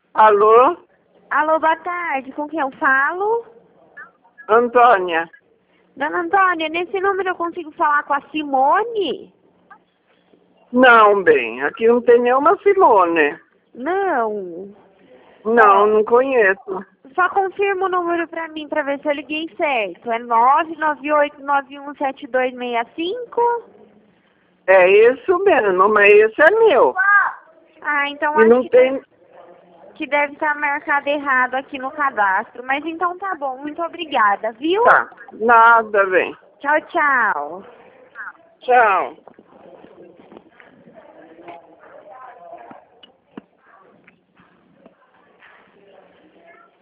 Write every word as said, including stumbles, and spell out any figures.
Alô? Alô, boa tarde. Com quem eu falo? Antônia? Dona Antônia, nesse número eu consigo falar com a Simone? Não, bem, aqui não tem nenhuma Simone. Não. Não, É, não conheço. só confirma o número pra mim, pra ver se eu liguei certo. É nove nove oito nove um sete dois seis cinco? É isso mesmo, mas esse é meu. Ah, então E acho não que, tem... que deve estar marcado errado aqui no cadastro. Mas então tá bom, muito obrigada, viu? Tá, nada, bem. Tchau, tchau. Tchau.